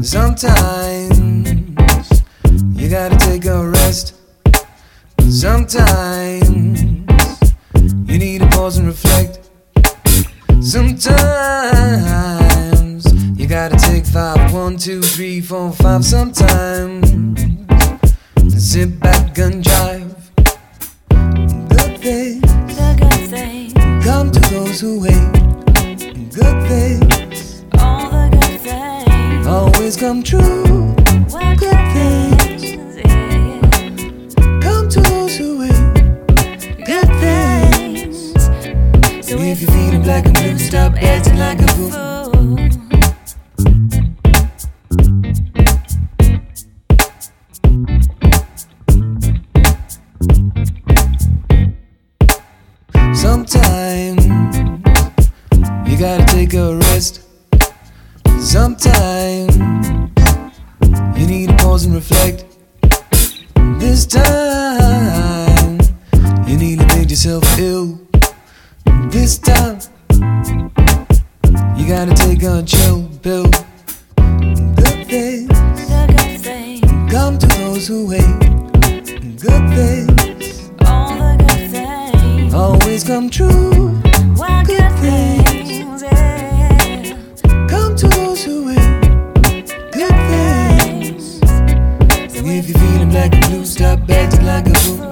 Sometimes you gotta take a rest. Sometimes you need to pause and reflect. Sometimes you gotta take 5, 1, 2, 3, 4, 5. Sometimes sit back and jive. Good things, the good things, come to those who wait. Good things, all the good things, always come true. well, Good things, yeah. come to those who wait. Good things. So If you're feeling black and blue, stop acting like a fool. Sometimes you gotta take a rest. Sometimes you need to pause and reflect. This time you need to make yourself ill. This time you gotta take a chill pill. Good things, The good things, come to those who wait. Good things, all the good things, always come true. well, Good good things, things, yeah. come to those who wait. Good things. So If you're feeling black and blue, stop acting like a fool.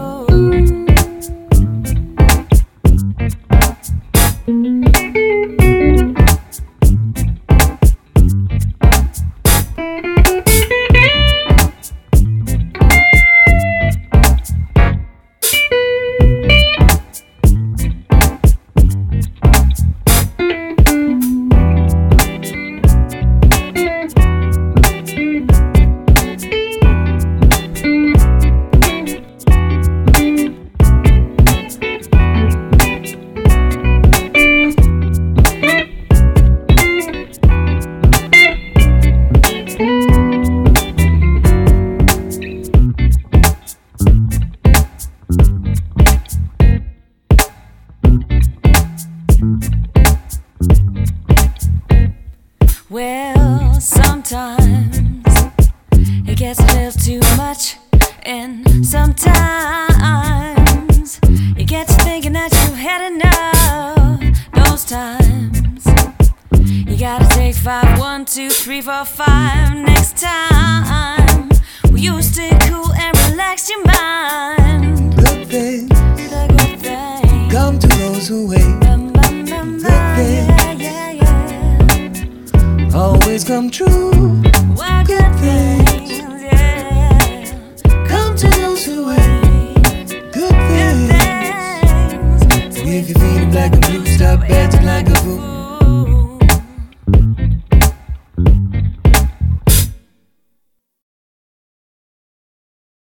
Well, sometimes it gets a little too much, and sometimes you get to thinking that you've had enough. Those times you gotta take 5, 1, 2, 3, 4, 5. Next time, will you stay cool and relax your mind? Good things, The good thing, come to those who wait. yeah, yeah, yeah. Always come true. Well, good things, yeah. Come to those who wait. Good Good things. things. If you're feeling black and blue, stop acting like a fool.